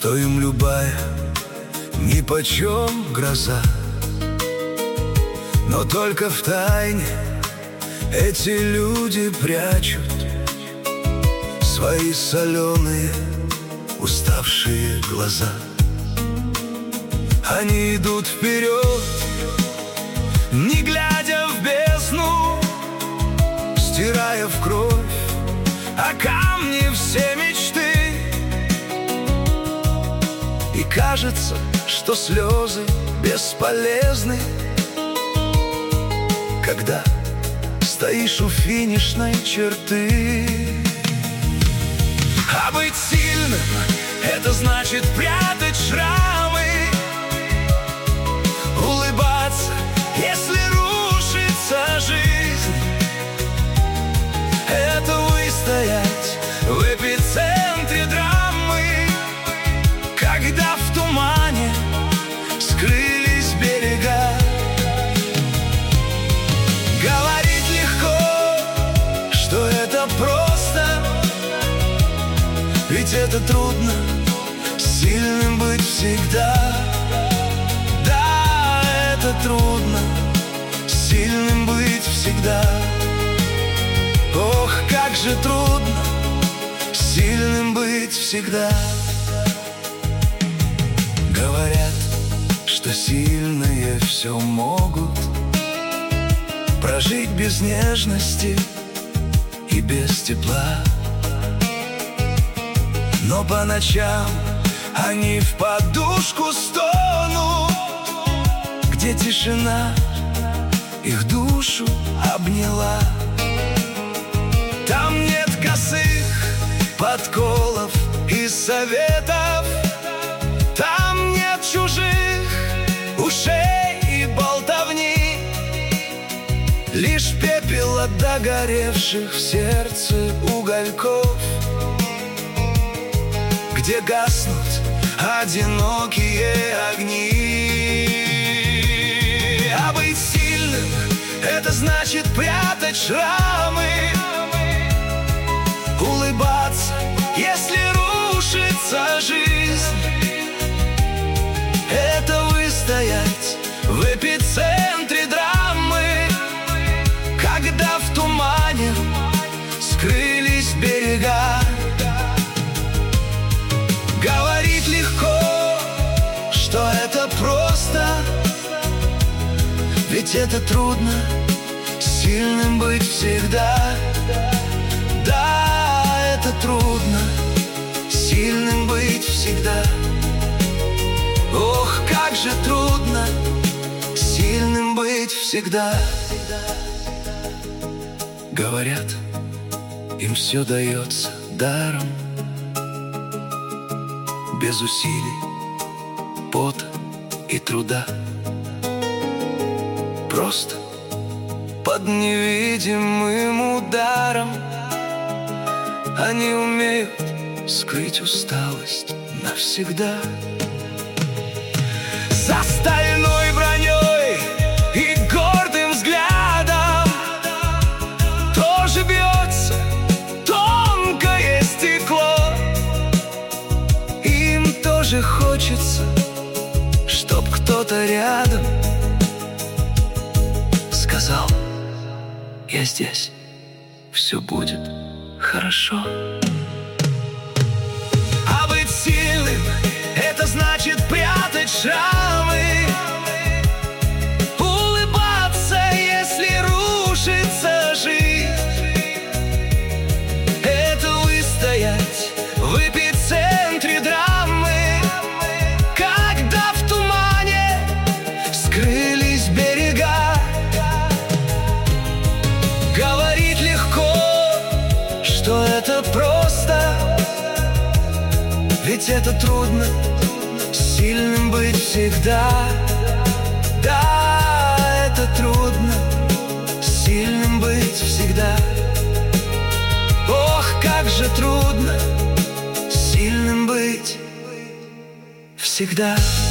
что им любая нипочем гроза. Но только в тайне эти люди прячут свои соленые, уставшие глаза. Они идут вперед, не глядя в бездну, стирая в кровь о камни все мечты. И кажется, что слезы бесполезны, когда стоишь у финишной черты. А быть сильным — это значит прятать шрамы, улыбаться, если рушится жизнь. Это выстоять в эпицентре драмы, когда в тумане скрылись берега. Говорить легко, что это просто, ведь это трудно сильным быть всегда. Да, это трудно сильным быть всегда. Ох, как же трудно сильным быть всегда. Говорят, что сильные все могут прожить без нежности и без тепла. Но по ночам они в подушку стонут, где тишина их душу обняла. Там нет косых подколов и советов, там нет чужих ушей и болтовни, лишь пепел от догоревших в сердце угольков, где гаснут одинокие огни. А быть сильным — это значит прятать шрамы, улыбаться, если рушится жизнь. Это выстоять в эпицентре драмы, когда в тумане скрылись берега. Говорить легко, что это просто, ведь это трудно сильным быть всегда. Да, это трудно сильным быть всегда. Ох, как же трудно сильным быть всегда. Говорят, им все дается даром, без усилий, пота и труда. Просто под невидимым ударом они умеют скрыть усталость навсегда. За стальной броней и гордым взглядом тоже бьется тонкое стекло. Им тоже хочется, чтоб кто-то рядом сказал: я здесь, все будет хорошо. А быть сильным — это значит прятать шрамы, улыбаться, если рушится жизнь. Это выстоять в эпицентре драмы, когда в тумане скрылись берега. Говорить легко, что это просто, ведь это трудно сильным быть всегда. Да, это трудно сильным быть всегда. Ох, как же трудно сильным быть всегда.